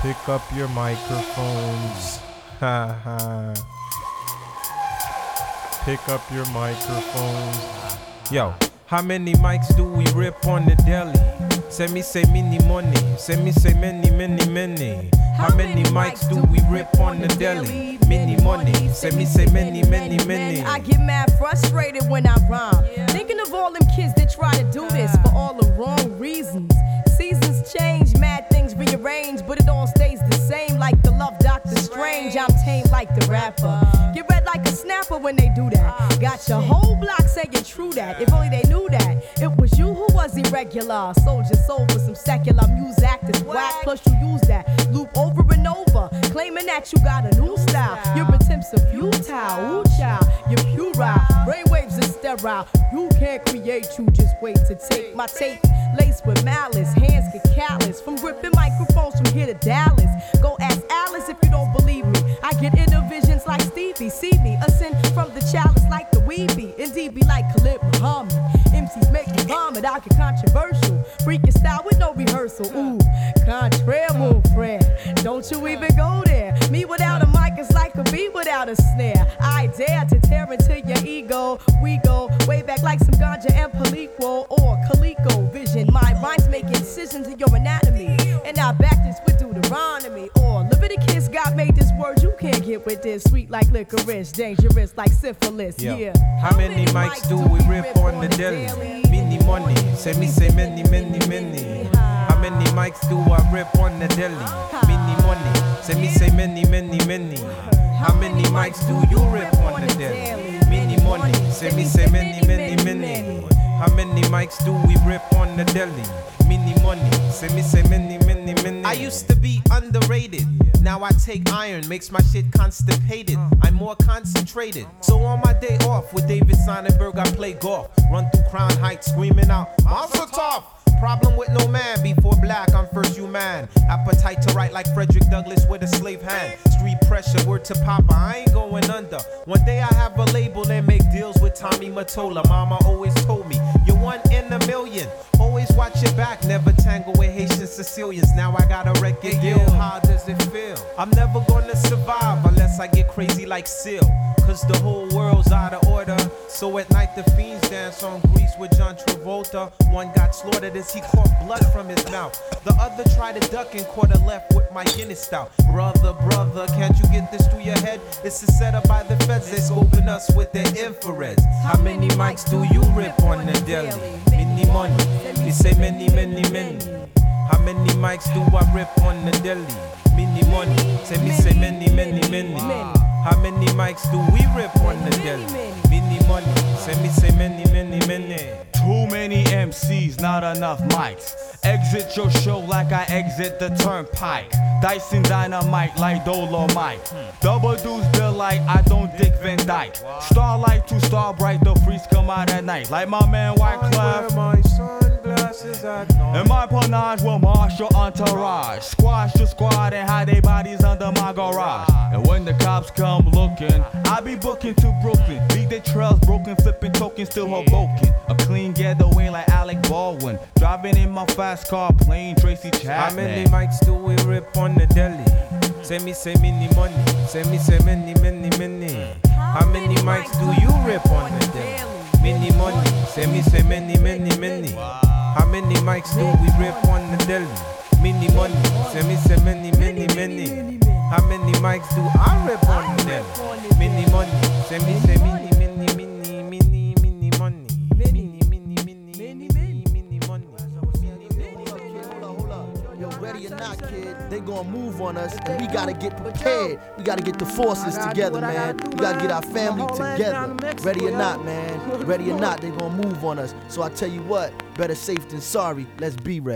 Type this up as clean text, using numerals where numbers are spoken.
Pick up your microphones. Ha ha. Pick up your microphones. Yo, how many mics do we rip on the deli? Say me say many money. Say me say many, many, many. How many mics do we rip on the deli? Many money. Say me say many, many, many. I get mad frustrated when I rhyme. Thinking of all them kids that try to do this for all the wrong reasons. Seasons change, mad things rearrange, but it all stays the same like the love Dr. Strange. I'm tame like the rapper. Get red like a snapper when they do that. Got your whole block saying true that. If only they knew that. It was you who was irregular. Sold your soul for some secular music. That's whack. Plus you use that loop over and over, claiming that you got a new style. Your attempts are futile. Ooh child, you're puerile. Brainwaves are sterile. You can't create, you just wait to take my tape. Laced with malice, hands get callous from gripping microphones from here to Dallas. Go ask Alice if you don't believe me. I get inner visions like Stevie. See me ascend from the chalice like the weeby. Indeed be like Khalid Muhammad. MCs make me vomit. I get controversial. Freaking style with no rehearsal. Ooh, contraire, mon frère. Don't you even go there. Me without a mic is like a bee without a snare. I dare to tear into your ego. We go way back like some ganja and Palico or Calico vision. My rhymes make incisions in your anatomy. And I back this with Deuteronomy. Or Leviticus, God made this word you can't get with this. Sweet like licorice, dangerous like syphilis. Yeah. How many mics do we rip on the deli? Many money. Say me say many, many, many. How many mics do I rip on the deli? Many money. Say me say many, many, many. How many mics do you rip on the deli? Many money. Say me say many, many, many. How many mics do we rip on the deli? Many money. Say me say many, many, many. I used to be underrated. Now I take iron, makes my shit constipated. I'm more concentrated. So on my day off with David Sonnenberg, I play golf. Run through Crown Heights screaming out, Monster Tough! Problem with no man, before black, I'm first human. Appetite to write like Frederick Douglass with a slave hand. Street pressure, word to Papa, I ain't going under. One day I have a label and make deals with Tommy Mottola. Mama always told me, you're one in a million. Always watch your back, never tangle with Haitian Sicilians. Now I got a record deal, how does it feel? I'm never gonna survive unless I get crazy like Seal. Cause the whole world's out of order. So at night the fiends dance on Grease with John Travolta. One got slaughtered as he caught blood from his mouth. The other tried to duck and caught a left with my Guinness stout. Brother, can't you get this through your head? It's a setup by the feds, they scoping us with their infrareds. How many mics do you rip on the deli? Many money, we say many, many, many. How many mics do I rip on the deli? Many money, say many, many, many. How many mics do we rip on the deli? Many money, say many, many, many. Too many MCs, not enough mics. Exit your show like I exit the turnpike. Dyson dynamite like Dolomite. Double deuce bill like I don't dick Van Dyke. Starlight to star bright, the freaks come out at night. Like my man Wyclef. My sunglasses at night. And my panache will marshal entourage. Squash the squad and hide their bodies under my garage. And when the cops come looking, I be booking to Brooklyn. Leave their trails broken, flipping tokens, still Hoboken. A clean getaway like Alec Baldwin. Driving in my fast car, playing Tracy Chapman. How many mics do we rip on the deli? Say many money. Say many, many, many. How many mics do you rip on the deli? Many money. Say many, many, many. How many mics do we rip on the deli? Many money. Say many, many, many. How many mics do I rip on the deli? Many money. Say many, many, many, many money. Yo, ready or not, kid, they gonna move on us, and we gotta get prepared. We gotta get the forces together, man. We gotta get our family together. Ready or not, man. Ready or not, they gonna move on us. So I tell you what, better safe than sorry. Let's be ready.